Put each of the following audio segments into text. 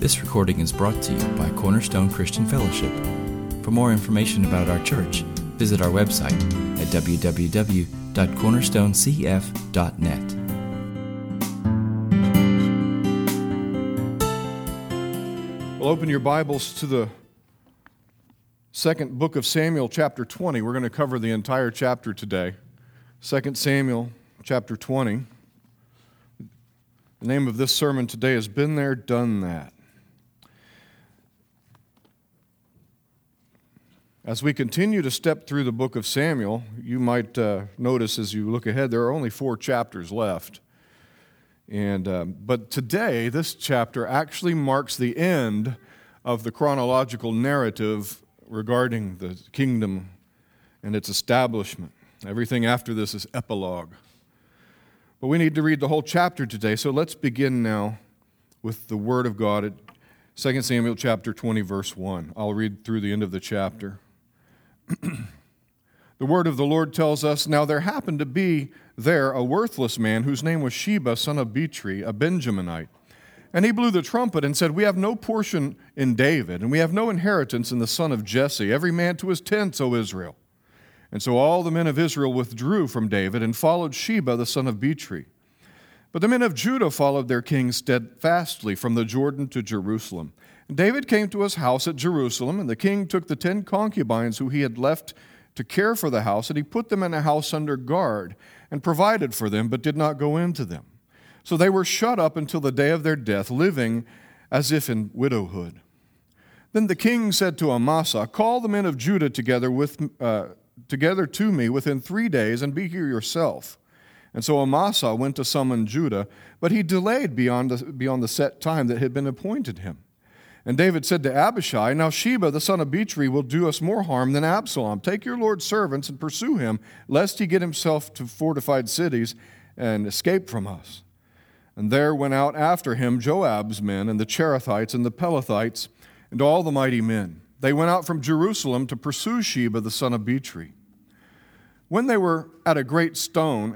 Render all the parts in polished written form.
This recording is brought to you by Cornerstone Christian Fellowship. For more information about our church, visit our website at www.cornerstonecf.net. Well, open your Bibles to the second book of Samuel, chapter 20. We're going to cover the entire chapter today. 2 Samuel, chapter 20. The name of this sermon today is Been There, Done That. As we continue to step through the book of Samuel, you might notice as you look ahead, there are only 4 chapters left. But today, this chapter actually marks the end of the chronological narrative regarding the kingdom and its establishment. Everything after this is epilogue. But we need to read the whole chapter today, so let's begin now with the Word of God at 2 Samuel chapter 20, verse 1. I'll read through the end of the chapter. The word of the Lord tells us, "Now there happened to be there a worthless man whose name was Sheba, son of Bichri, a Benjaminite. And he blew the trumpet and said, 'We have no portion in David, and we have no inheritance in the son of Jesse, every man to his tents, O Israel.' And so all the men of Israel withdrew from David and followed Sheba, the son of Bichri. But the men of Judah followed their king steadfastly from the Jordan to Jerusalem. And David came to his house at Jerusalem, and the king took the 10 concubines who he had left to care for the house, and he put them in a house under guard, and provided for them, but did not go into them. So they were shut up until the day of their death, living as if in widowhood. Then the king said to Amasa, 'Call the men of Judah together to me within 3 days, and be here yourself.' And so Amasa went to summon Judah, but he delayed beyond the set time that had been appointed him. And David said to Abishai, 'Now Sheba, the son of Bichri, will do us more harm than Absalom. Take your lord's servants and pursue him, lest he get himself to fortified cities and escape from us.' And there went out after him Joab's men, and the Cherethites, and the Pelethites, and all the mighty men. They went out from Jerusalem to pursue Sheba, the son of Bichri. When they were at the great stone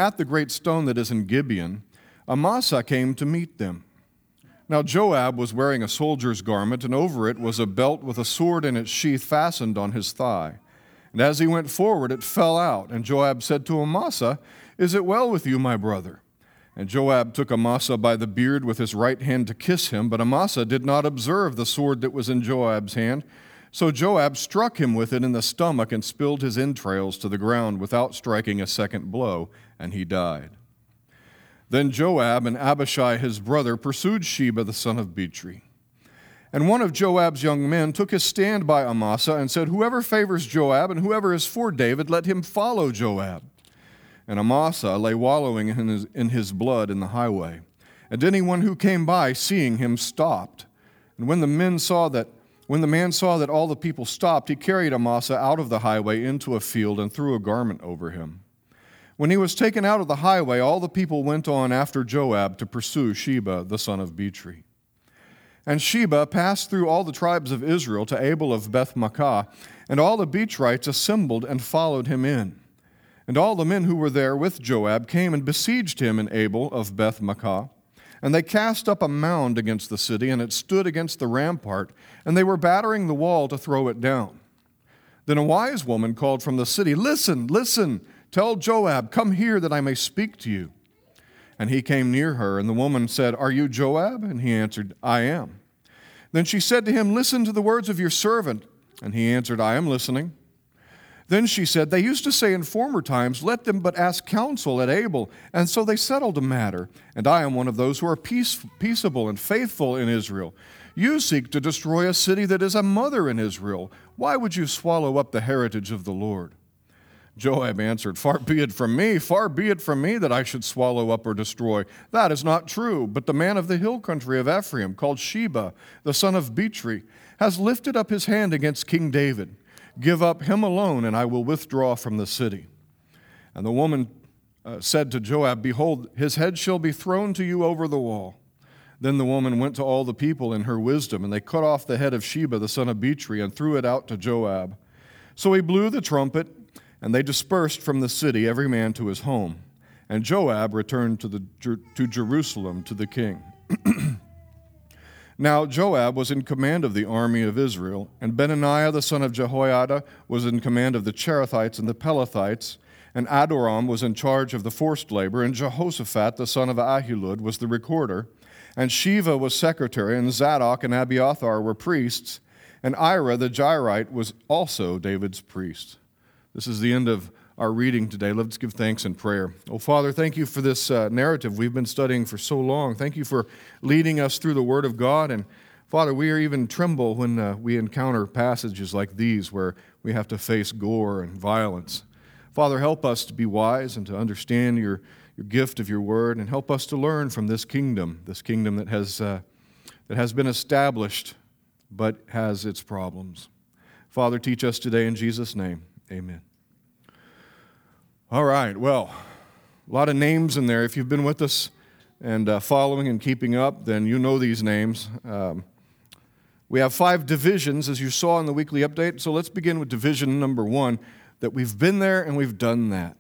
that is in Gibeon, Amasa came to meet them. Now Joab was wearing a soldier's garment, and over it was a belt with a sword in its sheath fastened on his thigh. And as he went forward, it fell out. And Joab said to Amasa, 'Is it well with you, my brother?' And Joab took Amasa by the beard with his right hand to kiss him, but Amasa did not observe the sword that was in Joab's hand. So Joab struck him with it in the stomach and spilled his entrails to the ground without striking a second blow, and he died. Then Joab and Abishai his brother pursued Sheba the son of Bichri. And one of Joab's young men took his stand by Amasa and said, 'Whoever favors Joab and whoever is for David, let him follow Joab.' And Amasa lay wallowing in his blood in the highway. And anyone who came by, seeing him, stopped. And when the man saw that all the people stopped, he carried Amasa out of the highway into a field and threw a garment over him. When he was taken out of the highway, all the people went on after Joab to pursue Sheba, the son of Bichri. And Sheba passed through all the tribes of Israel to Abel of Beth-Makkah, and all the Bichrites assembled and followed him in. And all the men who were there with Joab came and besieged him in Abel of Beth-Makkah. And they cast up a mound against the city, and it stood against the rampart, and they were battering the wall to throw it down. Then a wise woman called from the city, 'Listen, listen! Tell Joab, come here that I may speak to you.' And he came near her, and the woman said, 'Are you Joab?' And he answered, 'I am.' Then she said to him, 'Listen to the words of your servant.' And he answered, 'I am listening.' Then she said, 'They used to say in former times, let them but ask counsel at Abel, and so they settled the matter. And I am one of those who are peaceable and faithful in Israel. You seek to destroy a city that is a mother in Israel. Why would you swallow up the heritage of the Lord?' Joab answered, 'Far be it from me that I should swallow up or destroy. That is not true. But the man of the hill country of Ephraim, called Sheba, the son of Bichri, has lifted up his hand against King David. Give up him alone, and I will withdraw from the city.' And the woman said to Joab, 'Behold, his head shall be thrown to you over the wall.' Then the woman went to all the people in her wisdom, and they cut off the head of Sheba, the son of Bichri, and threw it out to Joab. So he blew the trumpet, and they dispersed from the city, every man to his home. And Joab returned to Jerusalem to the king. Now Joab was in command of the army of Israel, and Benaiah the son of Jehoiada was in command of the Cherethites and the Pelethites, and Adoram was in charge of the forced labor, and Jehoshaphat the son of Ahilud was the recorder, and Sheva was secretary, and Zadok and Abiathar were priests, and Ira the Jairite was also David's priest. This is the end of our reading today. Let's give thanks and prayer. Oh, Father, thank you for this narrative we've been studying for so long. Thank you for leading us through the Word of God. And Father, we are even tremble when we encounter passages like these where we have to face gore and violence. Father, help us to be wise and to understand your gift of your Word, and help us to learn from this kingdom that has been established but has its problems. Father, teach us today in Jesus' name. Amen. All right, well, a lot of names in there. If you've been with us and following and keeping up, then you know these names. We have 5 divisions, as you saw in the weekly update. So let's begin with division number 1, that we've been there and we've done that.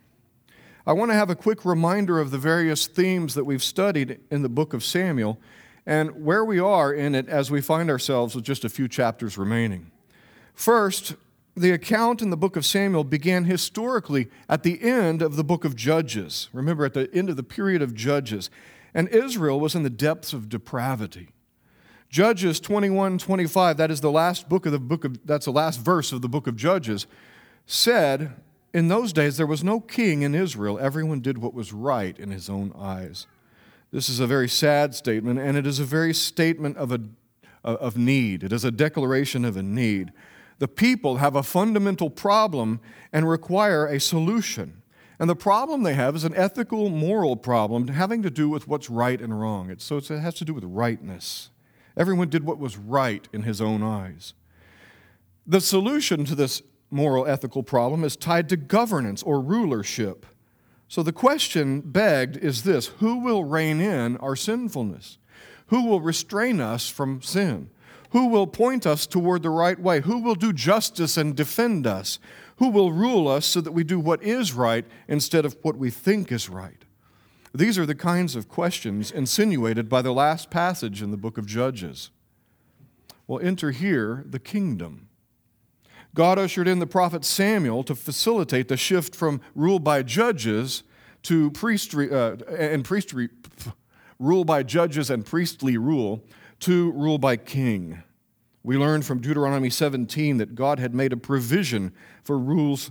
I want to have a quick reminder of the various themes that we've studied in the book of Samuel and where we are in it as we find ourselves with just a few chapters remaining. First, the account in the book of Samuel began historically at the end of the book of Judges. Remember, at the end of the period of Judges. And Israel was in the depths of depravity. Judges 21:25, that is the last that's the last verse of the book of Judges, said, in those days there was no king in Israel. Everyone did what was right in his own eyes. This is a very sad statement, and it is a very statement of need. It is a declaration of a need. The people have a fundamental problem and require a solution. And the problem they have is an ethical, moral problem having to do with what's right and wrong. It has to do with rightness. Everyone did what was right in his own eyes. The solution to this moral, ethical problem is tied to governance or rulership. So the question begged is this: who will rein in our sinfulness? Who will restrain us from sin? Who will point us toward the right way? Who will do justice and defend us? Who will rule us so that we do what is right instead of what we think is right? These are the kinds of questions insinuated by the last passage in the book of Judges. Well, enter here the kingdom. God ushered in the prophet Samuel to facilitate the shift from rule by judges to rule by judges and priestly rule to rule by king. We learned from Deuteronomy 17 that God had made a provision for rules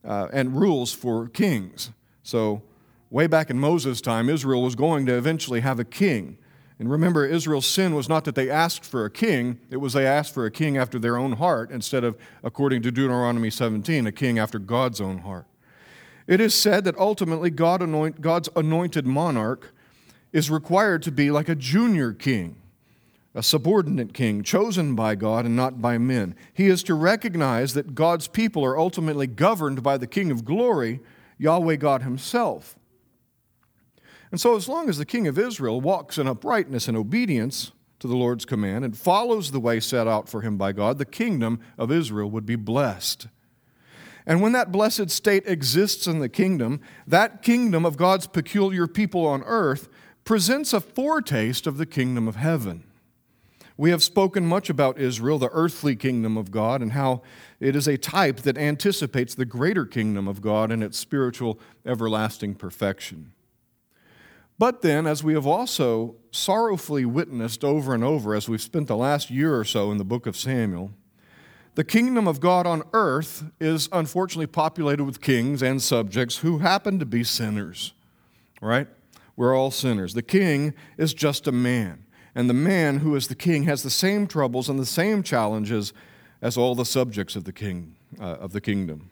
for kings. So way back in Moses' time, Israel was going to eventually have a king. And remember, Israel's sin was not that they asked for a king, it was they asked for a king after their own heart instead of, according to Deuteronomy 17, a king after God's own heart. It is said that ultimately God's anointed monarch is required to be like a junior king, a subordinate king chosen by God and not by men. He is to recognize that God's people are ultimately governed by the King of glory, Yahweh God himself. And so as long as the king of Israel walks in uprightness and obedience to the Lord's command and follows the way set out for him by God, the kingdom of Israel would be blessed. And when that blessed state exists in the kingdom, that kingdom of God's peculiar people on earth presents a foretaste of the kingdom of heaven. We have spoken much about Israel, the earthly kingdom of God, and how it is a type that anticipates the greater kingdom of God and its spiritual everlasting perfection. But then, as we have also sorrowfully witnessed over and over as we've spent the last year or so in the book of Samuel, the kingdom of God on earth is unfortunately populated with kings and subjects who happen to be sinners, right? We're all sinners. The king is just a man, and the man who is the king has the same troubles and the same challenges as all the subjects of the king of the kingdom.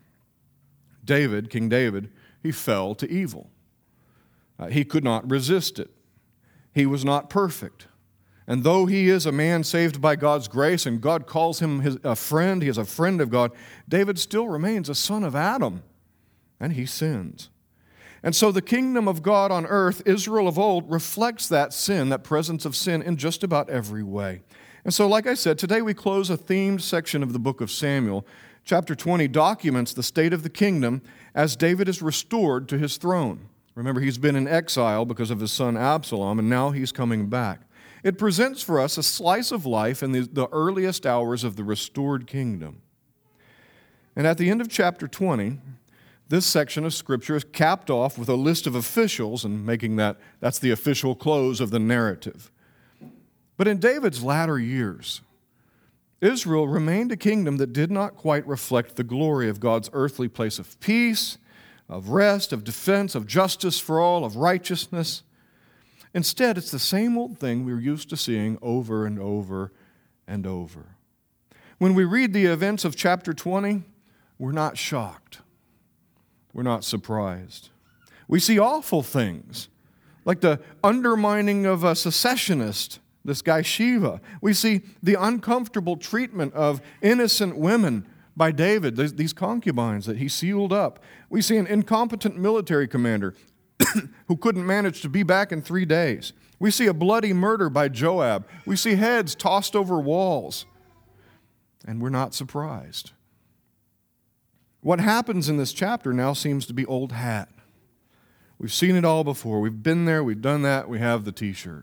King David, he fell to evil. He could not resist it. He was not perfect. And though he is a man saved by God's grace and God calls him a friend, he is a friend of God, David still remains a son of Adam, and he sins. And so the kingdom of God on earth, Israel of old, reflects that sin, that presence of sin in just about every way. And so, like I said, today we close a themed section of the book of Samuel. Chapter 20 documents the state of the kingdom as David is restored to his throne. Remember, he's been in exile because of his son Absalom, and now he's coming back. It presents for us a slice of life in the earliest hours of the restored kingdom. And at the end of chapter 20, this section of Scripture is capped off with a list of officials, and making that's the official close of the narrative. But in David's latter years, Israel remained a kingdom that did not quite reflect the glory of God's earthly place of peace, of rest, of defense, of justice for all, of righteousness. Instead, it's the same old thing we're used to seeing over and over and over. When we read the events of chapter 20, we're not shocked. We're not surprised. We see awful things, like the undermining of a secessionist, this guy Sheba. We see the uncomfortable treatment of innocent women by David, these concubines that he sealed up. We see an incompetent military commander who couldn't manage to be back in 3 days. We see a bloody murder by Joab. We see heads tossed over walls. And we're not surprised. What happens in this chapter now seems to be old hat. We've seen it all before. We've been there, we've done that, we have the t-shirt.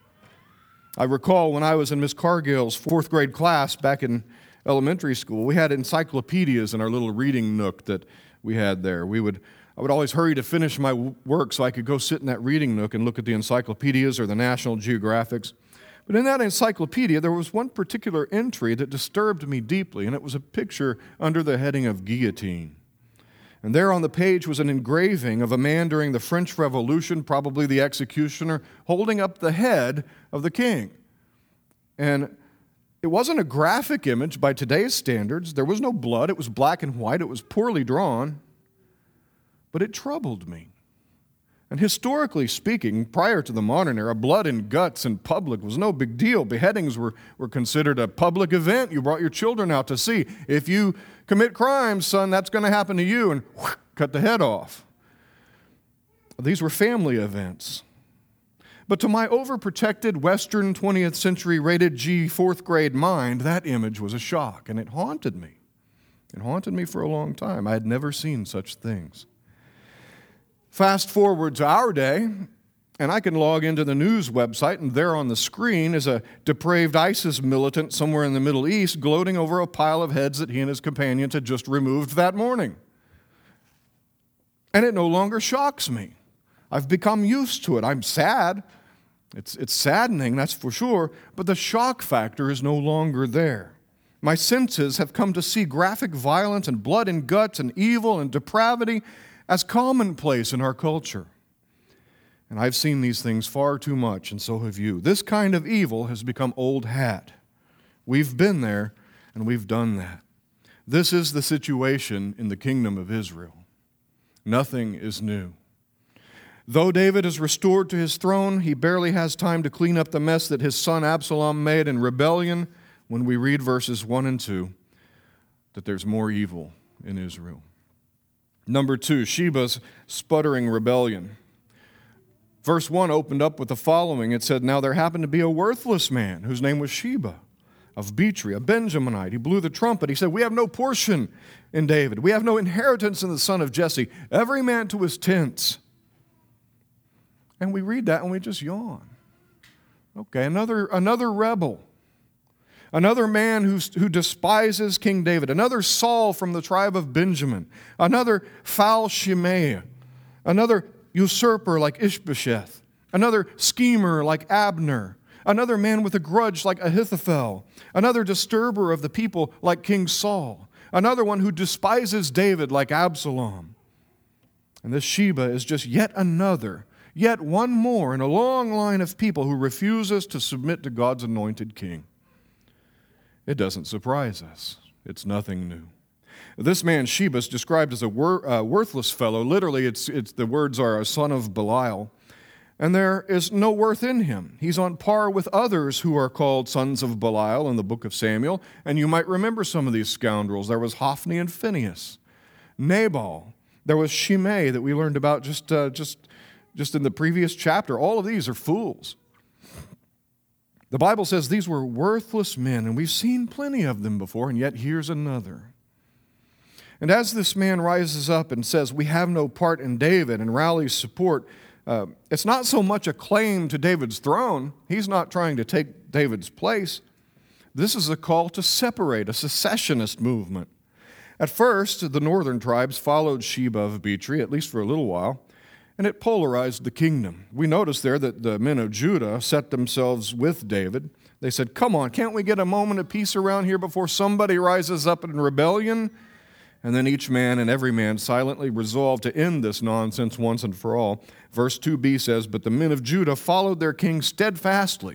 I recall when I was in Miss Cargill's 4th grade class back in elementary school, we had encyclopedias in our little reading nook that we had there. I would always hurry to finish my work so I could go sit in that reading nook and look at the encyclopedias or the National Geographics. But in that encyclopedia, there was one particular entry that disturbed me deeply, and it was a picture under the heading of guillotine. And there on the page was an engraving of a man during the French Revolution, probably the executioner, holding up the head of the king. And it wasn't a graphic image by today's standards. There was no blood. It was black and white. It was poorly drawn. But it troubled me. And historically speaking, prior to the modern era, blood and guts in public was no big deal. Beheadings were considered a public event. You brought your children out to see. If you commit crimes, son, that's going to happen to you, and cut the head off. These were family events. But to my overprotected Western 20th century rated G 4th grade mind, that image was a shock, and it haunted me. It haunted me for a long time. I had never seen such things. Fast forward to our day, and I can log into the news website, and there on the screen is a depraved ISIS militant somewhere in the Middle East gloating over a pile of heads that he and his companions had just removed that morning. And it no longer shocks me. I've become used to it. I'm sad. It's saddening, that's for sure, but the shock factor is no longer there. My senses have come to see graphic violence and blood and guts and evil and depravity as commonplace in our culture. And I've seen these things far too much, and so have you. This kind of evil has become old hat. We've been there, and we've done that. This is the situation in the kingdom of Israel. Nothing is new. Though David is restored to his throne, he barely has time to clean up the mess that his son Absalom made in rebellion when we read verses 1 and 2, that there's more evil in Israel. Number 2, Sheba's sputtering rebellion. Verse 1 opened up with the following. It said, "Now there happened to be a worthless man whose name was Sheba of Bitri, a Benjaminite. He blew the trumpet. He said, 'We have no portion in David. We have no inheritance in the son of Jesse. Every man to his tents.'" And we read that and we just yawn. Okay, another rebel. Another man who despises King David. Another Saul from the tribe of Benjamin. Another foul Shimei. Another usurper like Ishbosheth. Another schemer like Abner. Another man with a grudge like Ahithophel. Another disturber of the people like King Saul. Another one who despises David like Absalom. And this Sheba is just yet one more in a long line of people who refuses to submit to God's anointed king. It doesn't surprise us. It's nothing new. This man Sheba is described as a worthless fellow. Literally, the words are a son of Belial. And there is no worth in him. He's on par with others who are called sons of Belial in the book of Samuel. And you might remember some of these scoundrels. There was Hophni and Phinehas, Nabal. There was Shimei that we learned about just in the previous chapter. All of these are fools. The Bible says these were worthless men, and we've seen plenty of them before, and yet here's another. And as this man rises up and says, "We have no part in David," and rallies support it's not so much a claim to David's throne. He's not trying to take David's place. This is a call to separate, a secessionist movement. At first, the northern tribes followed Sheba of Bitri, at least for a little while, and it polarized the kingdom. We notice there that the men of Judah set themselves with David. They said, "Come on, can't we get a moment of peace around here before somebody rises up in rebellion?" And then each man and every man silently resolved to end this nonsense once and for all. Verse 2b says, "But the men of Judah followed their king steadfastly."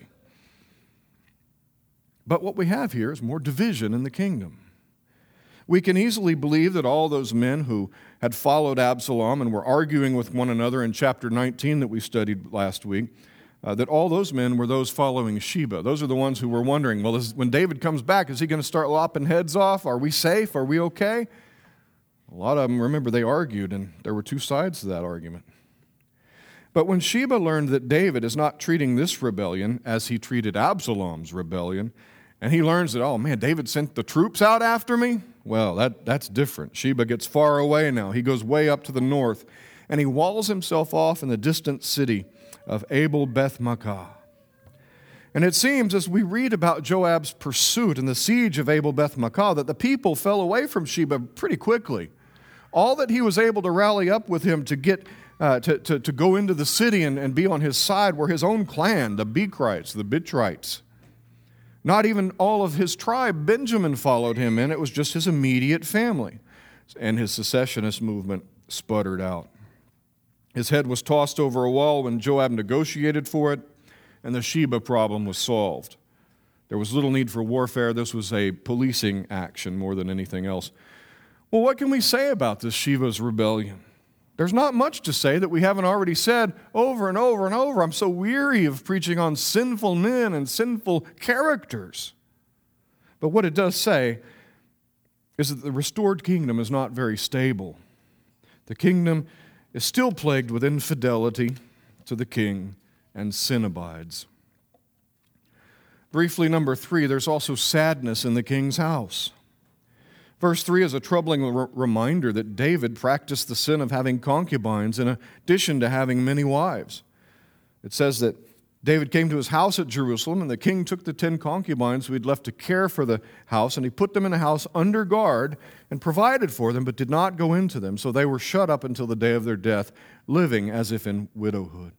But what we have here is more division in the kingdom. We can easily believe that all those men who had followed Absalom and were arguing with one another in chapter 19 that we studied last week, that all those men were those following Sheba. Those are the ones who were wondering, well, when David comes back, is he going to start lopping heads off? Are we safe? Are we okay? A lot of them, remember, they argued, and there were two sides to that argument. But when Sheba learned that David is not treating this rebellion as he treated Absalom's rebellion, and he learns that, oh man, David sent the troops out after me? Well, that's different. Sheba gets far away now. He goes way up to the north, and he walls himself off in the distant city of Abel-Beth-Maachah. And it seems, as we read about Joab's pursuit and the siege of Abel-Beth-Maachah, that the people fell away from Sheba pretty quickly. All that he was able to rally up with him to get to go into the city and be on his side were his own clan, the Bichrites, the Bitrites. Not even all of his tribe, Benjamin, followed him in. It was just his immediate family. And his secessionist movement sputtered out. His head was tossed over a wall when Joab negotiated for it, and the Sheba problem was solved. There was little need for warfare. This was a policing action more than anything else. Well, what can we say about this Sheba's rebellion? There's not much to say that we haven't already said over and over and over. I'm so weary of preaching on sinful men and sinful characters. But what it does say is that the restored kingdom is not very stable. The kingdom is still plagued with infidelity to the king, and sin abides. Briefly, number 3, there's also sadness in the king's house. Verse 3 is a troubling reminder that David practiced the sin of having concubines in addition to having many wives. It says that David came to his house at Jerusalem, and the king took the 10 concubines who he'd left to care for the house, and he put them in a house under guard and provided for them, but did not go into them. So they were shut up until the day of their death, living as if in widowhood.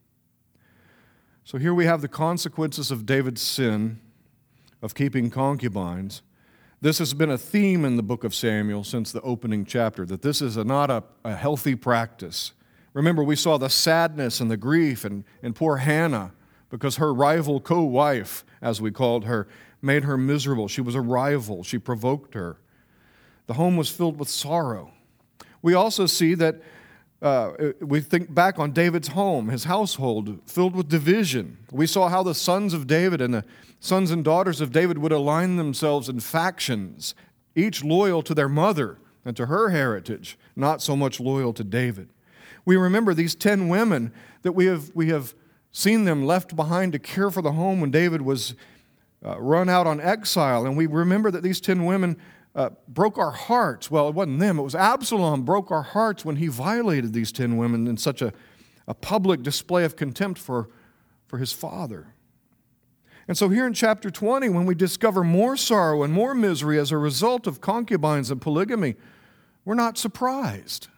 So here we have the consequences of David's sin of keeping concubines. This has been a theme in the book of Samuel since the opening chapter, that this is not a healthy practice. Remember, we saw the sadness and the grief in poor Hannah because her rival co-wife, as we called her, made her miserable. She was a rival. She provoked her. The home was filled with sorrow. We also see that we think back on David's home, his household, filled with division. We saw how the sons of David and the sons and daughters of David would align themselves in factions, each loyal to their mother and to her heritage, not so much loyal to David. We remember these 10 women that we have seen them left behind to care for the home when David was run out on exile, and we remember that these 10 women broke our hearts. Well, it wasn't them. It was Absalom broke our hearts when he violated these 10 women in such a public display of contempt for his father. And so here in chapter 20, when we discover more sorrow and more misery as a result of concubines and polygamy, we're not surprised.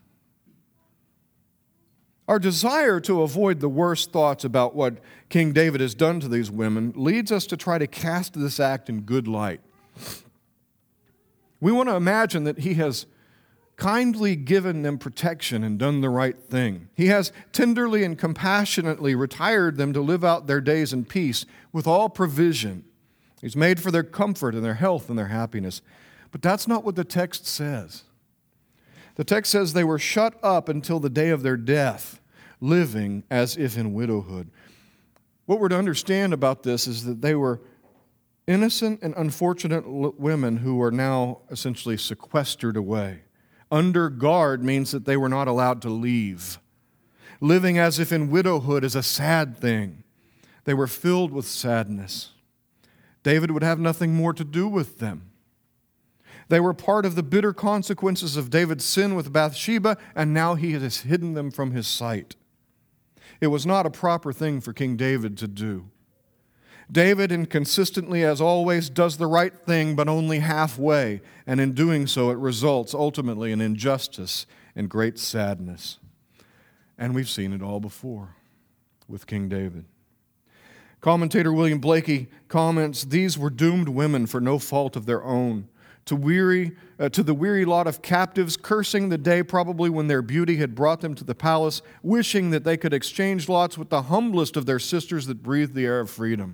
Our desire to avoid the worst thoughts about what King David has done to these women leads us to try to cast this act in good light. We want to imagine that he has kindly given them protection and done the right thing. He has tenderly and compassionately retired them to live out their days in peace with all provision. He's made for their comfort and their health and their happiness. But that's not what the text says. The text says they were shut up until the day of their death, living as if in widowhood. What we're to understand about this is that they were innocent and unfortunate women who are now essentially sequestered away. Under guard means that they were not allowed to leave. Living as if in widowhood is a sad thing. They were filled with sadness. David would have nothing more to do with them. They were part of the bitter consequences of David's sin with Bathsheba, and now he has hidden them from his sight. It was not a proper thing for King David to do. David, inconsistently as always, does the right thing, but only halfway, and in doing so it results ultimately in injustice and great sadness. And we've seen it all before with King David. Commentator William Blakey comments, "These were doomed women for no fault of their own, to the weary lot of captives, cursing the day probably when their beauty had brought them to the palace, wishing that they could exchange lots with the humblest of their sisters that breathed the air of freedom."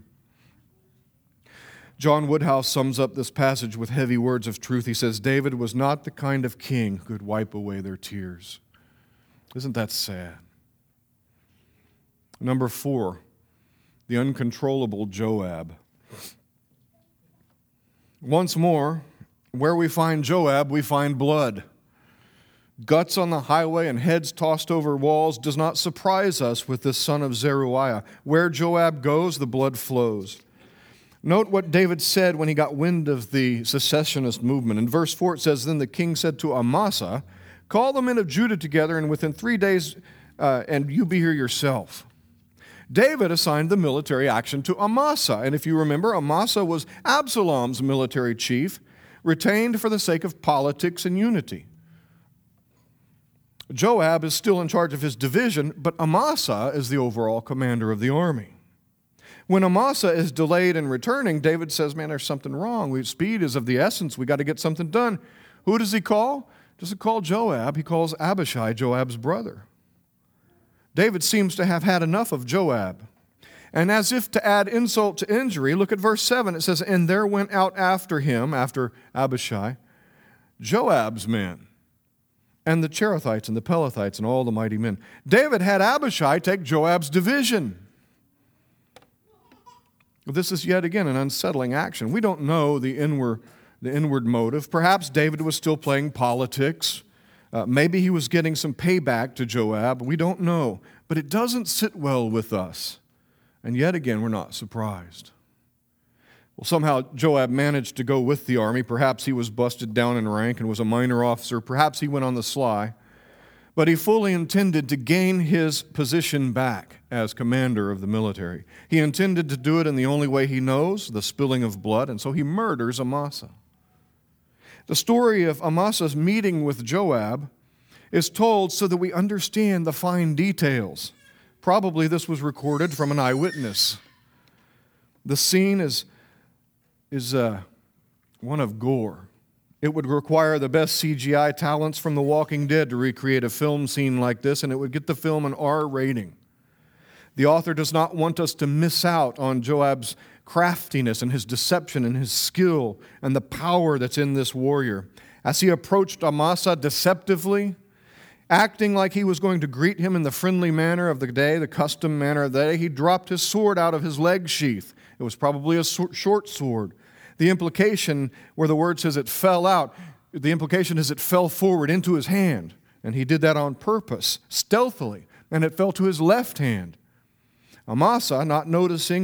John Woodhouse sums up this passage with heavy words of truth. He says, "David was not the kind of king who could wipe away their tears." Isn't that sad? Number 4, the uncontrollable Joab. Once more, where we find Joab, we find blood. Guts on the highway and heads tossed over walls does not surprise us with this son of Zeruiah. Where Joab goes, the blood flows. Note what David said when he got wind of the secessionist movement. In verse 4 it says, "Then the king said to Amasa, 'Call the men of Judah together, and within 3 days, and you be here yourself.'" David assigned the military action to Amasa. And if you remember, Amasa was Absalom's military chief, retained for the sake of politics and unity. Joab is still in charge of his division, but Amasa is the overall commander of the army. When Amasa is delayed in returning, David says, "Man, there's something wrong. Speed is of the essence. We got to get something done." Who does he call? Doesn't call Joab. He calls Abishai, Joab's brother. David seems to have had enough of Joab. And as if to add insult to injury, look at verse 7. It says, "And there went out after him," after Abishai, "Joab's men, and the Cherethites and the Pelethites and all the mighty men." David had Abishai take Joab's division. This is yet again an unsettling action. We don't know the inward motive. Perhaps David was still playing politics. Maybe he was getting some payback to Joab. We don't know. But it doesn't sit well with us. And yet again, we're not surprised. Well, somehow Joab managed to go with the army. Perhaps he was busted down in rank and was a minor officer. Perhaps he went on the sly. But he fully intended to gain his position back as commander of the military. He intended to do it in the only way he knows, the spilling of blood, and so he murders Amasa. The story of Amasa's meeting with Joab is told so that we understand the fine details. Probably this was recorded from an eyewitness. The scene is one of gore. It would require the best CGI talents from The Walking Dead to recreate a film scene like this, and it would get the film an R rating. The author does not want us to miss out on Joab's craftiness and his deception and his skill and the power that's in this warrior. As he approached Amasa deceptively, acting like he was going to greet him in the friendly manner of the day, the custom manner of the day, he dropped his sword out of his leg sheath. It was probably a short sword. The implication where the word says it fell out, the implication is it fell forward into his hand. And he did that on purpose, stealthily, and it fell to his left hand. Amasa, not noticing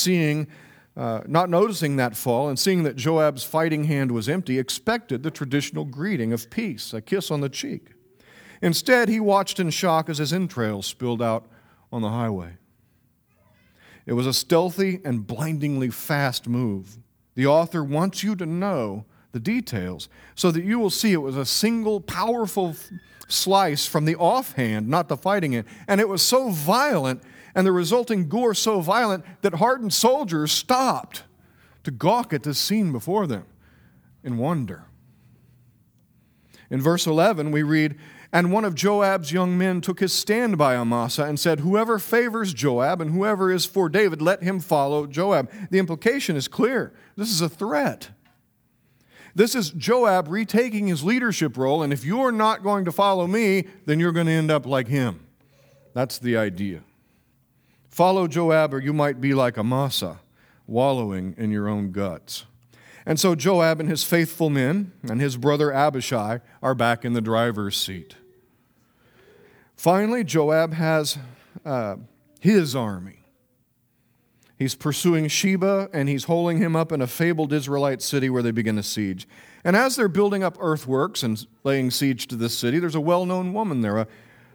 that fall and seeing that Joab's fighting hand was empty, expected the traditional greeting of peace, a kiss on the cheek. Instead, he watched in shock as his entrails spilled out on the highway. It was a stealthy and blindingly fast move. The author wants you to know the details so that you will see it was a single powerful slice from the offhand, not the fighting hand. And it was so violent and the resulting gore so violent that hardened soldiers stopped to gawk at this scene before them in wonder. In verse 11 we read, "And one of Joab's young men took his stand by Amasa and said, 'Whoever favors Joab and whoever is for David, let him follow Joab.'" The implication is clear. This is a threat. This is Joab retaking his leadership role, and if you're not going to follow me, then you're going to end up like him. That's the idea. Follow Joab, or you might be like Amasa, wallowing in your own guts. And so Joab and his faithful men and his brother Abishai are back in the driver's seat. Finally, Joab has his army. He's pursuing Sheba, and he's holding him up in a fabled Israelite city where they begin a siege. And as they're building up earthworks and laying siege to this city, there's a well-known woman there,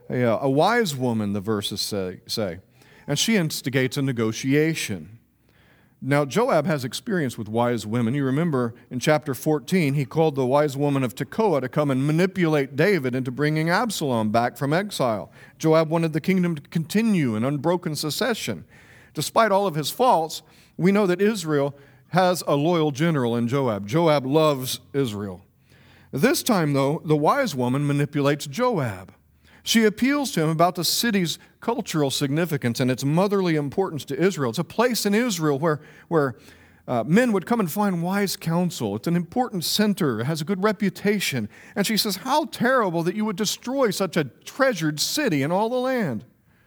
a wise woman, the verses say, and she instigates a negotiation. Now, Joab has experience with wise women. You remember in chapter 14, he called the wise woman of Tekoa to come and manipulate David into bringing Absalom back from exile. Joab wanted the kingdom to continue in unbroken succession. Despite all of his faults, we know that Israel has a loyal general in Joab. Joab loves Israel. This time, though, the wise woman manipulates Joab. She appeals to him about the city's cultural significance and its motherly importance to Israel. It's a place in Israel where men would come and find wise counsel. It's an important center. It has a good reputation. And she says, how terrible that you would destroy such a treasured city in all the land.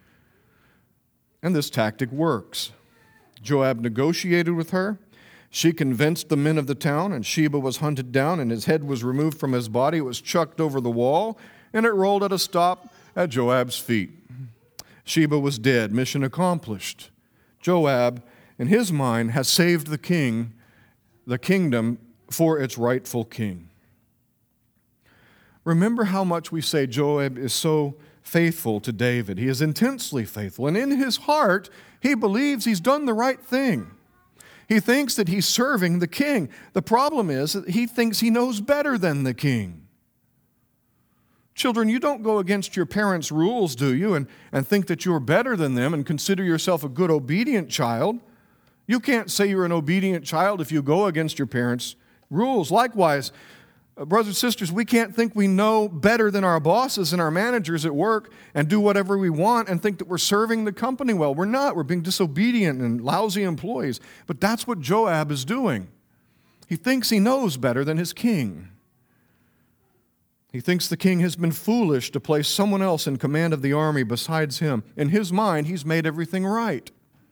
And this tactic works. Joab negotiated with her. She convinced the men of the town, and Sheba was hunted down, and his head was removed from his body. It was chucked over the wall, and it rolled at a stop at Joab's feet. Sheba was dead, mission accomplished. Joab, in his mind, has saved the kingdom for its rightful king. Remember how much we say Joab is so faithful to David. He is intensely faithful, and in his heart, he believes he's done the right thing. He thinks that he's serving the king. The problem is that he thinks he knows better than the king. Children, you don't go against your parents' rules, do you, and think that you're better than them and consider yourself a good, obedient child. You can't say you're an obedient child if you go against your parents' rules. Likewise, brothers and sisters, we can't think we know better than our bosses and our managers at work and do whatever we want and think that we're serving the company well. We're not. We're being disobedient and lousy employees. But that's what Joab is doing. He thinks he knows better than his king. He thinks the king has been foolish to place someone else in command of the army besides him. In his mind, he's made everything right.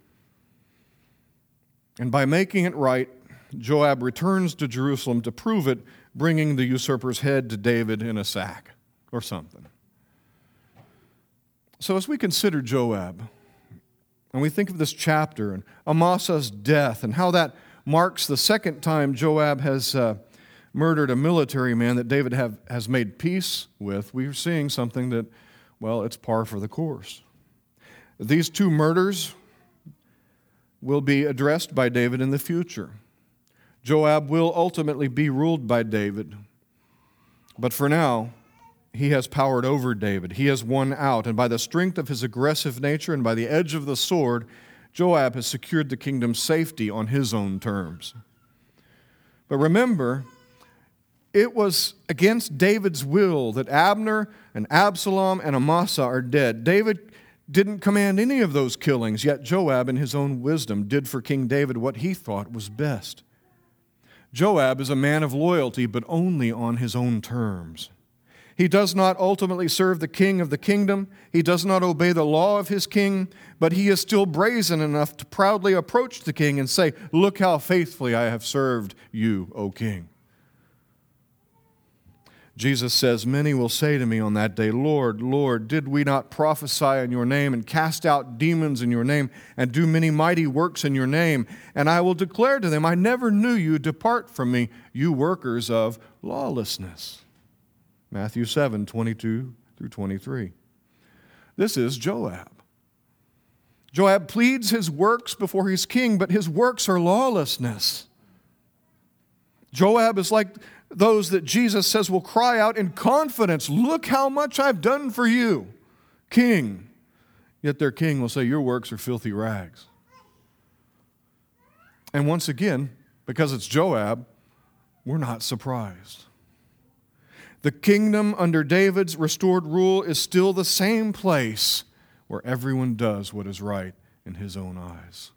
And by making it right, Joab returns to Jerusalem to prove it, bringing the usurper's head to David in a sack or something. So as we consider Joab, and we think of this chapter and Amasa's death and how that marks the second time Joab has murdered a military man that David has made peace with, we're seeing something that, well, it's par for the course. These two murders will be addressed by David in the future. Joab will ultimately be ruled by David, but for now, he has powered over David. He has won out, and by the strength of his aggressive nature and by the edge of the sword, Joab has secured the kingdom's safety on his own terms. But remember, it was against David's will that Abner and Absalom and Amasa are dead. David didn't command any of those killings, yet Joab, in his own wisdom, did for King David what he thought was best. Joab is a man of loyalty, but only on his own terms. He does not ultimately serve the king of the kingdom. He does not obey the law of his king, but he is still brazen enough to proudly approach the king and say, "Look how faithfully I have served you, O king." Jesus says, "Many will say to me on that day, 'Lord, Lord, did we not prophesy in your name and cast out demons in your name and do many mighty works in your name?' And I will declare to them, 'I never knew you. Depart from me, you workers of lawlessness.'" Matthew 7, 22 through 23. This is Joab. Joab pleads his works before he's king, but his works are lawlessness. Joab is like those that Jesus says will cry out in confidence, "Look how much I've done for you, king." Yet their king will say, "Your works are filthy rags." And once again, because it's Joab, we're not surprised. The kingdom under David's restored rule is still the same place where everyone does what is right in his own eyes.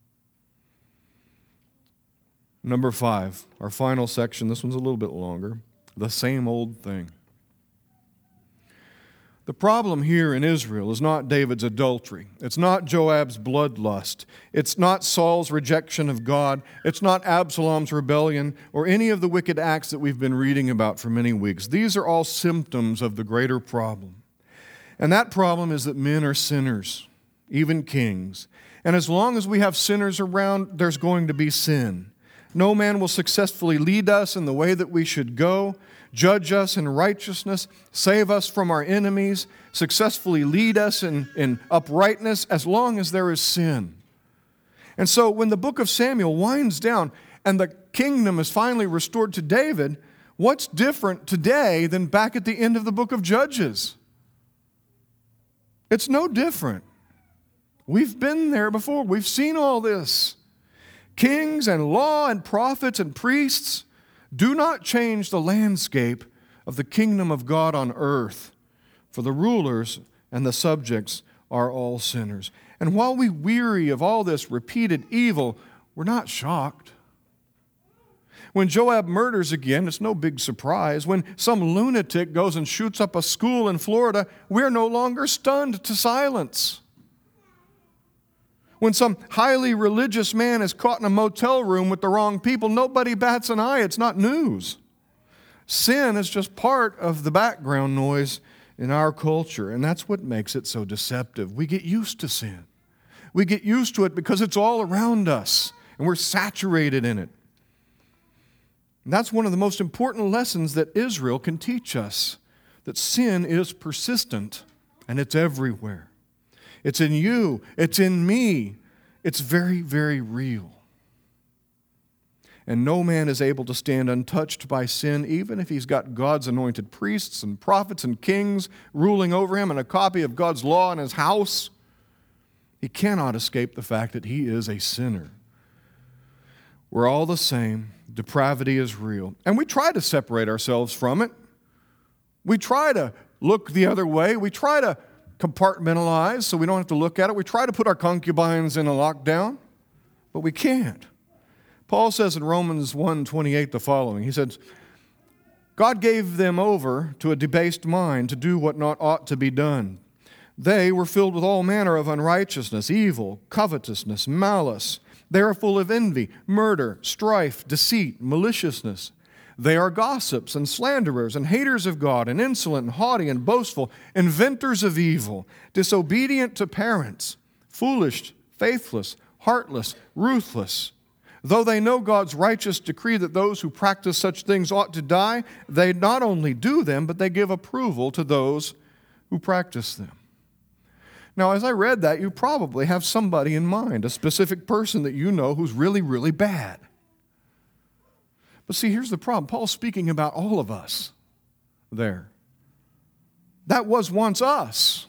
Number 5, our final section. This one's a little bit longer. The same old thing. The problem here in Israel is not David's adultery. It's not Joab's bloodlust. It's not Saul's rejection of God. It's not Absalom's rebellion or any of the wicked acts that we've been reading about for many weeks. These are all symptoms of the greater problem. And that problem is that men are sinners, even kings. And as long as we have sinners around, there's going to be sin. No man will successfully lead us in the way that we should go, judge us in righteousness, save us from our enemies, successfully lead us in uprightness as long as there is sin. And so when the book of Samuel winds down and the kingdom is finally restored to David, what's different today than back at the end of the book of Judges? It's no different. We've been there before. We've seen all this. Kings and law and prophets and priests do not change the landscape of the kingdom of God on earth, for the rulers and the subjects are all sinners. And while we weary of all this repeated evil, we're not shocked. When Joab murders again, it's no big surprise. When some lunatic goes and shoots up a school in Florida, we're no longer stunned to silence. When some highly religious man is caught in a motel room with the wrong people, nobody bats an eye. It's not news. Sin is just part of the background noise in our culture, and that's what makes it so deceptive. We get used to sin. We get used to it because it's all around us, and we're saturated in it. And that's one of the most important lessons that Israel can teach us, that sin is persistent, and it's everywhere. It's in you. It's in me. It's very, very real. And no man is able to stand untouched by sin, even if he's got God's anointed priests and prophets and kings ruling over him and a copy of God's law in his house. He cannot escape the fact that he is a sinner. We're all the same. Depravity is real. And we try to separate ourselves from it. We try to look the other way. We try to compartmentalize so we don't have to look at it. We try to put our concubines in a lockdown, but we can't. Paul says in Romans 1:28 the following. He says, God gave them over to a debased mind to do what not ought to be done. They were filled with all manner of unrighteousness, evil, covetousness, malice. They are full of envy, murder, strife, deceit, maliciousness. They are gossips and slanderers and haters of God and insolent and haughty and boastful, inventors of evil, disobedient to parents, foolish, faithless, heartless, ruthless. Though they know God's righteous decree that those who practice such things ought to die, they not only do them, but they give approval to those who practice them. Now, as I read that, you probably have somebody in mind, a specific person that you know who's really, really bad. But see, here's the problem. Paul's speaking about all of us there. That was once us.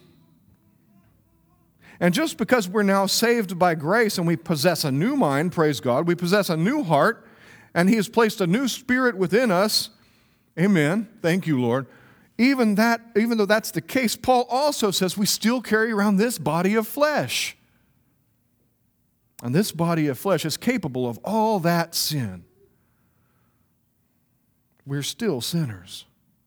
And just because we're now saved by grace and we possess a new mind, praise God, we possess a new heart, and He has placed a new spirit within us, amen, thank you, Lord. Even though that's the case, Paul also says we still carry around this body of flesh. And this body of flesh is capable of all that sin. We're still sinners.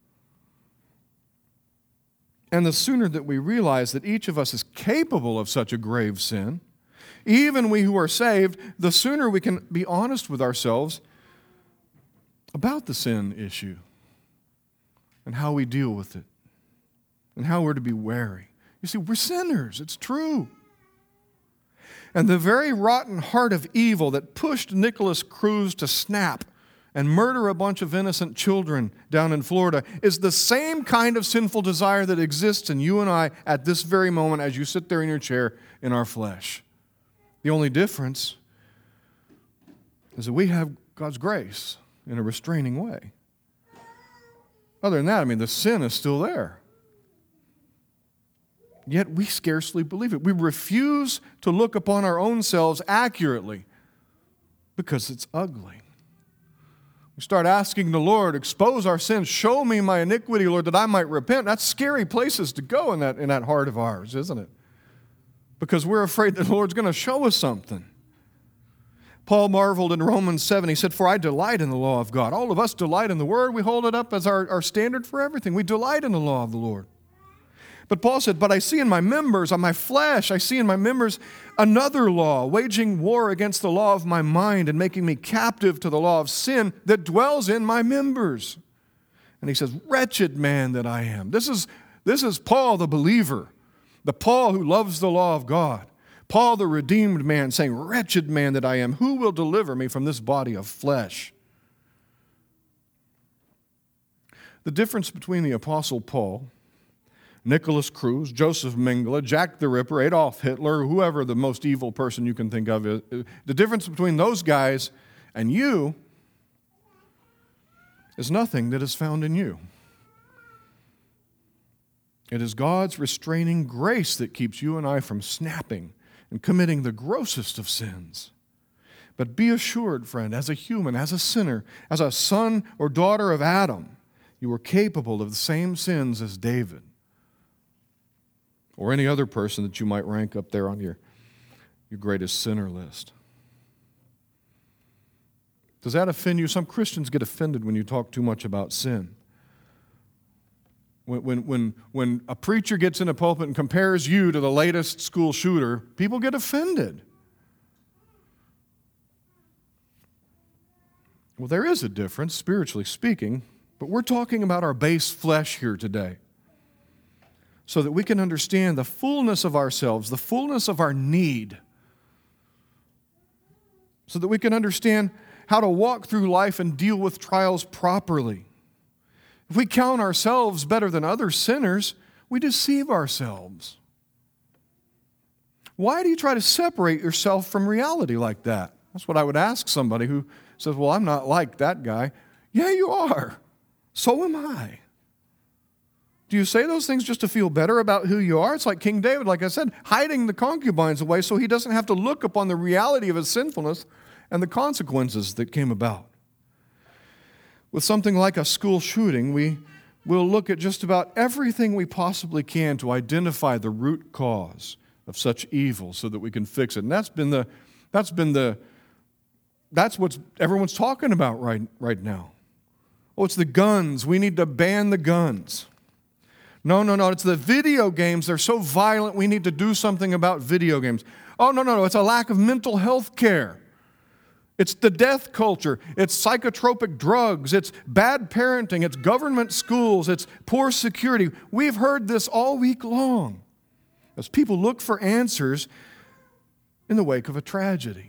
And the sooner that we realize that each of us is capable of such a grave sin, even we who are saved, the sooner we can be honest with ourselves about the sin issue and how we deal with it and how we're to be wary. You see, we're sinners. It's true. And the very rotten heart of evil that pushed Nicholas Cruz to snap and murder a bunch of innocent children down in Florida is the same kind of sinful desire that exists in you and I at this very moment as you sit there in your chair in our flesh. The only difference is that we have God's grace in a restraining way. Other than that, the sin is still there. Yet we scarcely believe it. We refuse to look upon our own selves accurately because it's ugly. We start asking the Lord, expose our sins, show me my iniquity, Lord, that I might repent. That's scary places to go in that heart of ours, isn't it? Because we're afraid the Lord's going to show us something. Paul marveled in Romans 7. He said, for I delight in the law of God. All of us delight in the Word. We hold it up as our standard for everything. We delight in the law of the Lord. But Paul said, but I see in my members, on my flesh, I see in my members another law, waging war against the law of my mind and making me captive to the law of sin that dwells in my members. And he says, wretched man that I am. This is Paul the believer, the Paul who loves the law of God. Paul, the redeemed man, saying, wretched man that I am, who will deliver me from this body of flesh? The difference between the Apostle Paul, Nicholas Cruz, Joseph Mengele, Jack the Ripper, Adolf Hitler, whoever the most evil person you can think of is, the difference between those guys and you is nothing that is found in you. It is God's restraining grace that keeps you and I from snapping and committing the grossest of sins. But be assured, friend, as a human, as a sinner, as a son or daughter of Adam, you are capable of the same sins as David or any other person that you might rank up there on your greatest sinner list. Does that offend you? Some Christians get offended when you talk too much about sin. When a preacher gets in a pulpit and compares you to the latest school shooter, people get offended. Well, there is a difference, spiritually speaking, but we're talking about our base flesh here today so that we can understand the fullness of ourselves, the fullness of our need, so that we can understand how to walk through life and deal with trials properly. If we count ourselves better than other sinners, we deceive ourselves. Why do you try to separate yourself from reality like that? That's what I would ask somebody who says, well, I'm not like that guy. Yeah, you are. So am I. Do you say those things just to feel better about who you are? It's like King David, like I said, hiding the concubines away so he doesn't have to look upon the reality of his sinfulness and the consequences that came about. With something like a school shooting, we will look at just about everything we possibly can to identify the root cause of such evil so that we can fix it. And that's what everyone's talking about right now. Oh, it's the guns. We need to ban the guns. No, it's the video games. They're so violent, we need to do something about video games. Oh, no, it's a lack of mental health care. It's the death culture. It's psychotropic drugs. It's bad parenting. It's government schools. It's poor security. We've heard this all week long as people look for answers in the wake of a tragedy.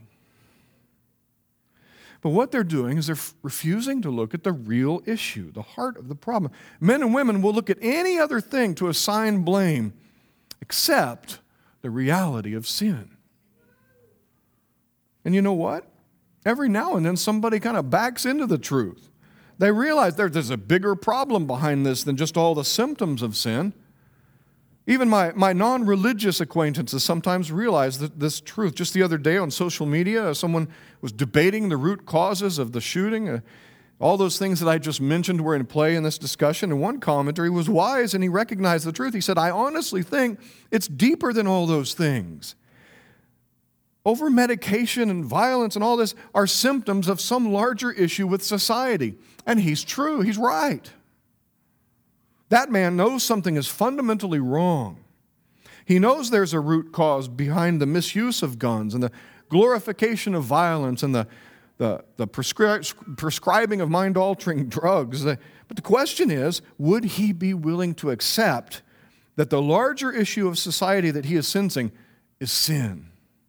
But what they're doing is they're refusing to look at the real issue, the heart of the problem. Men and women will look at any other thing to assign blame except the reality of sin. And you know what? Every now and then somebody kind of backs into the truth. They realize there's a bigger problem behind this than just all the symptoms of sin. Even my non-religious acquaintances sometimes realize this truth. Just the other day on social media, someone was debating the root causes of the shooting. All those things that I just mentioned were in play in this discussion. And one commenter, he was wise and he recognized the truth. He said, I honestly think it's deeper than all those things. Over-medication and violence and all this are symptoms of some larger issue with society. And he's true. He's right. That man knows something is fundamentally wrong. He knows there's a root cause behind the misuse of guns and the glorification of violence and the prescribing of mind-altering drugs. But the question is, would he be willing to accept that the larger issue of society that he is sensing is sin?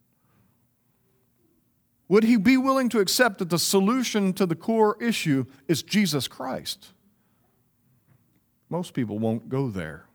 Would he be willing to accept that the solution to the core issue is Jesus Christ? Most people won't go there.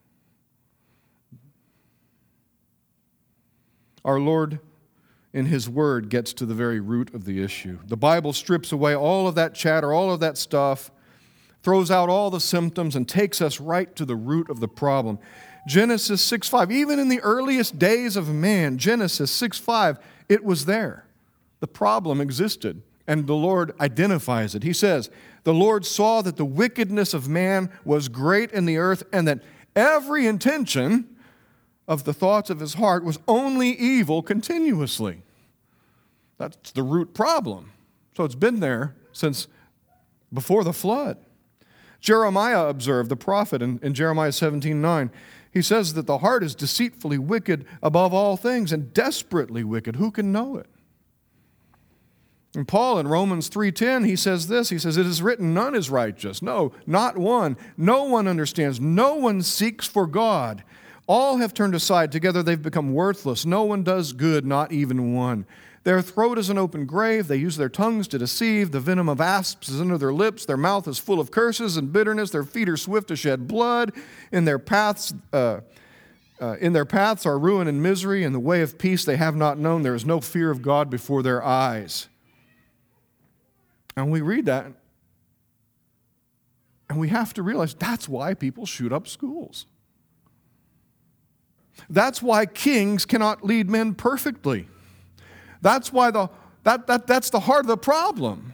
Our Lord, in His Word, gets to the very root of the issue. The Bible strips away all of that chatter, all of that stuff, throws out all the symptoms, and takes us right to the root of the problem. Genesis 6:5, even in the earliest days of man, Genesis 6:5, it was there. The problem existed, and the Lord identifies it. He says, the Lord saw that the wickedness of man was great in the earth, and that every intention of the thoughts of his heart was only evil continuously. That's the root problem. So it's been there since before the flood. Jeremiah observed, the prophet, in Jeremiah 17:9, he says that the heart is deceitfully wicked above all things and desperately wicked. Who can know it? And Paul in Romans 3:10, he says this, he says, it is written, none is righteous. No, not one. No one understands. No one seeks for God. All have turned aside. Together they've become worthless. No one does good, not even one. Their throat is an open grave. They use their tongues to deceive. The venom of asps is under their lips. Their mouth is full of curses and bitterness. Their feet are swift to shed blood. In their paths are ruin and misery. In the way of peace they have not known. There is no fear of God before their eyes. And we read that, and we have to realize that's why people shoot up schools. That's why kings cannot lead men perfectly. That's why that's the heart of the problem.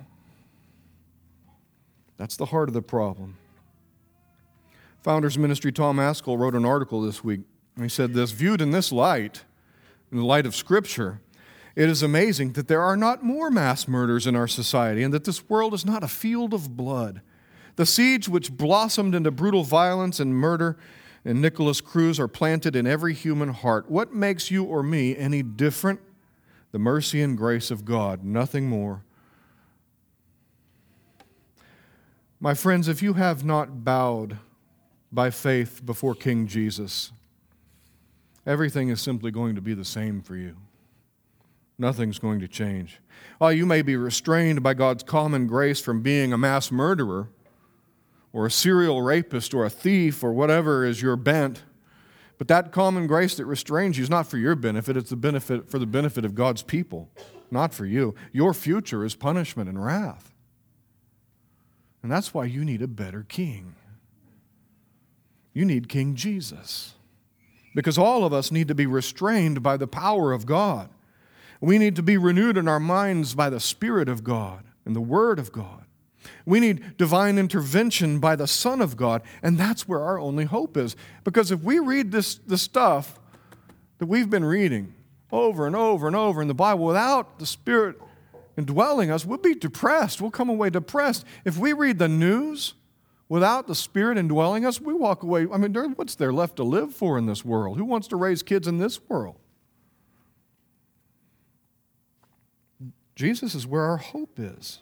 That's the heart of the problem. Founders Ministry Tom Askell wrote an article this week. And he said this, viewed in this light, in the light of Scripture, it is amazing that there are not more mass murders in our society and that this world is not a field of blood. The seeds which blossomed into brutal violence and murder and Nicholas Cruz are planted in every human heart. What makes you or me any different? The mercy and grace of God, nothing more. My friends, if you have not bowed by faith before King Jesus, everything is simply going to be the same for you. Nothing's going to change. Oh, you may be restrained by God's common grace from being a mass murderer or a serial rapist or a thief or whatever is your bent. But that common grace that restrains you is not for your benefit. It's for the benefit of God's people, not for you. Your future is punishment and wrath. And that's why you need a better king. You need King Jesus. Because all of us need to be restrained by the power of God. We need to be renewed in our minds by the Spirit of God and the Word of God. We need divine intervention by the Son of God, and that's where our only hope is. Because if we read this stuff that we've been reading over and over and over in the Bible without the Spirit indwelling us, we'll be depressed. We'll come away depressed. If we read the news without the Spirit indwelling us, we walk away. I mean, what's there left to live for in this world? Who wants to raise kids in this world? Jesus is where our hope is.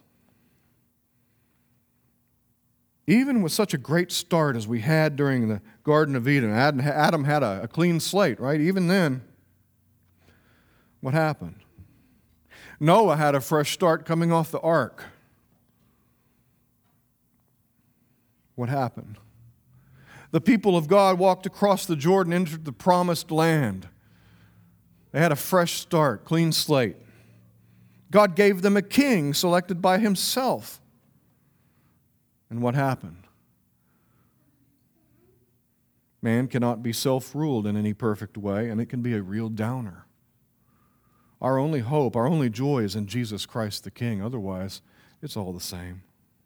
Even with such a great start as we had during the Garden of Eden, Adam had a clean slate, right? Even then, what happened? Noah had a fresh start coming off the ark. What happened? The people of God walked across the Jordan, entered the promised land. They had a fresh start, clean slate. God gave them a king selected by himself. And what happened? Man cannot be self-ruled in any perfect way, and it can be a real downer. Our only hope, our only joy is in Jesus Christ the King. Otherwise, it's all the same.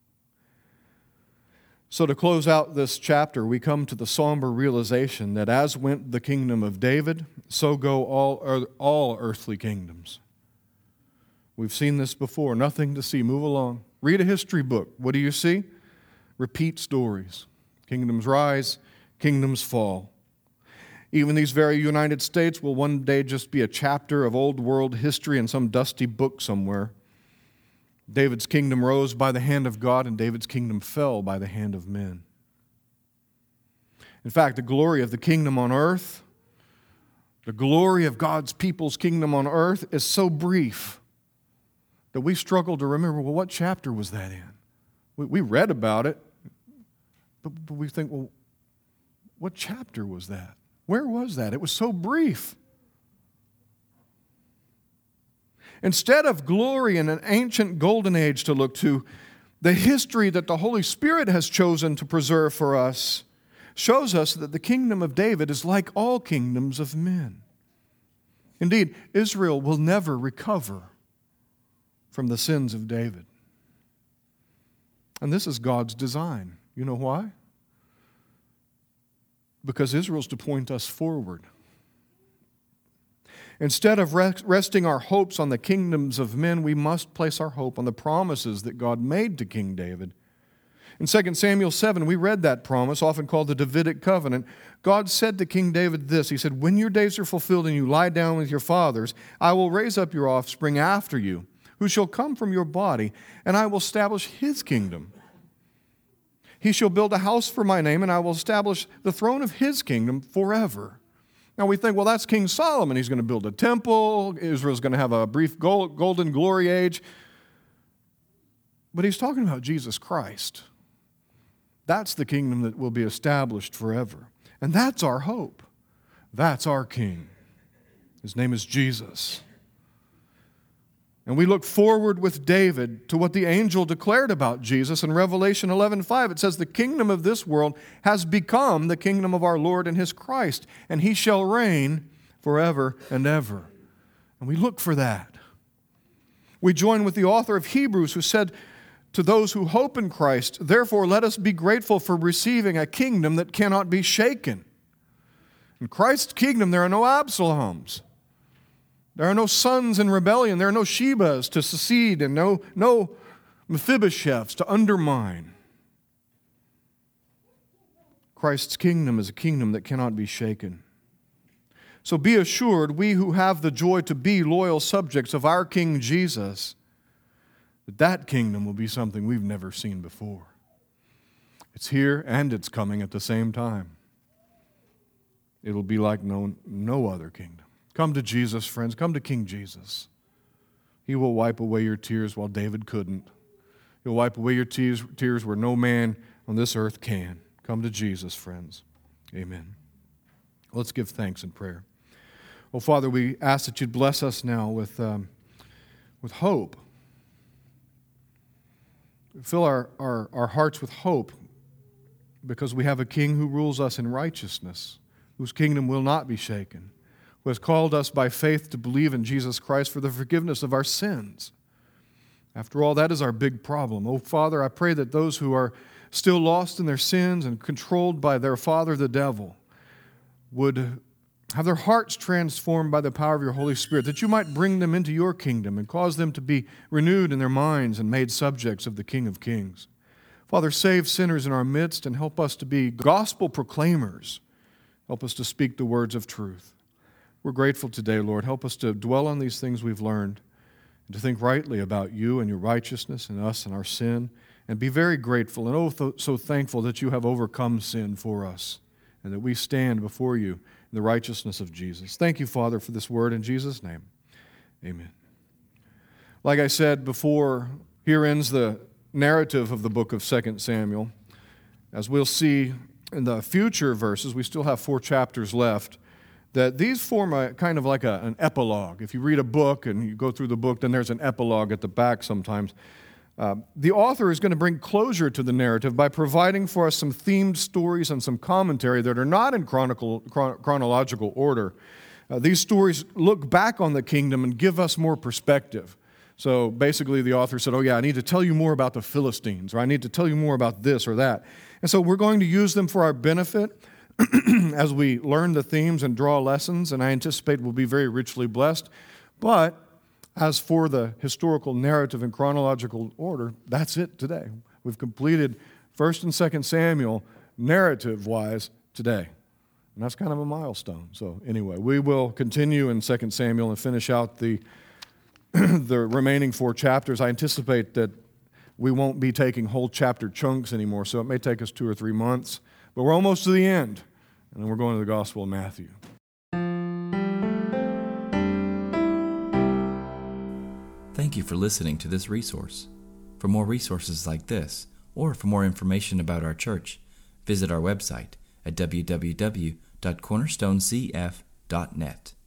So to close out this chapter, we come to the somber realization that as went the kingdom of David, so go all earthly kingdoms. We've seen this before. Nothing to see. Move along. Read a history book. What do you see? Repeat stories. Kingdoms rise, kingdoms fall. Even these very United States will one day just be a chapter of old world history in some dusty book somewhere. David's kingdom rose by the hand of God, and David's kingdom fell by the hand of men. In fact, the glory of the kingdom on earth, the glory of God's people's kingdom on earth is so brief that we struggle to remember, well, what chapter was that in? We read about it, but we think, well, what chapter was that? Where was that? It was so brief. Instead of glory in an ancient golden age to look to, the history that the Holy Spirit has chosen to preserve for us shows us that the kingdom of David is like all kingdoms of men. Indeed, Israel will never recover from the sins of David. And this is God's design. You know why? Because Israel's to point us forward. Instead of resting our hopes on the kingdoms of men, we must place our hope on the promises that God made to King David. In 2 Samuel 7, we read that promise, often called the Davidic covenant. God said to King David this. He said, "When your days are fulfilled and you lie down with your fathers, I will raise up your offspring after you, who shall come from your body, and I will establish his kingdom. He shall build a house for my name, and I will establish the throne of his kingdom forever. Now we think, well, that's King Solomon. He's going to build a temple. Israel's going to have a brief golden glory age. But he's talking about Jesus Christ. That's the kingdom that will be established forever. And that's our hope. That's our King. His name is Jesus. And we look forward with David to what the angel declared about Jesus in Revelation 11:5. It says, the kingdom of this world has become the kingdom of our Lord and his Christ, and he shall reign forever and ever. And we look for that. We join with the author of Hebrews who said to those who hope in Christ, therefore let us be grateful for receiving a kingdom that cannot be shaken. In Christ's kingdom there are no Absaloms. There are no sons in rebellion. There are no Shebas to secede and no Mephibosheths to undermine. Christ's kingdom is a kingdom that cannot be shaken. So be assured, we who have the joy to be loyal subjects of our King Jesus, that kingdom will be something we've never seen before. It's here and it's coming at the same time. It'll be like no other kingdom. Come to Jesus, friends. Come to King Jesus. He will wipe away your tears while David couldn't. He'll wipe away your tears where no man on this earth can. Come to Jesus, friends. Amen. Let's give thanks in prayer. Oh, Father, we ask that you'd bless us now with hope. Fill our hearts with hope because we have a King who rules us in righteousness, whose kingdom will not be shaken, who has called us by faith to believe in Jesus Christ for the forgiveness of our sins. After all, that is our big problem. Oh, Father, I pray that those who are still lost in their sins and controlled by their father, the devil, would have their hearts transformed by the power of your Holy Spirit, that you might bring them into your kingdom and cause them to be renewed in their minds and made subjects of the King of Kings. Father, save sinners in our midst and help us to be gospel proclaimers. Help us to speak the words of truth. We're grateful today, Lord. Help us to dwell on these things we've learned and to think rightly about you and your righteousness and us and our sin, and be very grateful and so thankful that you have overcome sin for us and that we stand before you in the righteousness of Jesus. Thank you, Father, for this word in Jesus' name. Amen. Like I said before, here ends the narrative of the book of 2 Samuel. As we'll see in the future verses, we still have 4 chapters left, that these form a kind of like an epilogue. If you read a book and you go through the book, then there's an epilogue at the back sometimes. The author is going to bring closure to the narrative by providing for us some themed stories and some commentary that are not in chronological order. These stories look back on the kingdom and give us more perspective. So basically the author said, I need to tell you more about the Philistines, or I need to tell you more about this or that. And so we're going to use them for our benefit as we learn the themes and draw lessons, and I anticipate we'll be very richly blessed. But as for the historical narrative in chronological order, that's it today. We've completed 1 and 2 Samuel narrative-wise today. And that's kind of a milestone. So anyway, we will continue in 2 Samuel and finish out the remaining 4 chapters. I anticipate that we won't be taking whole chapter chunks anymore, so it may take us 2 or 3 months. But we're almost to the end, and then we're going to the Gospel of Matthew. Thank you for listening to this resource. For more resources like this, or for more information about our church, visit our website at www.cornerstonecf.net.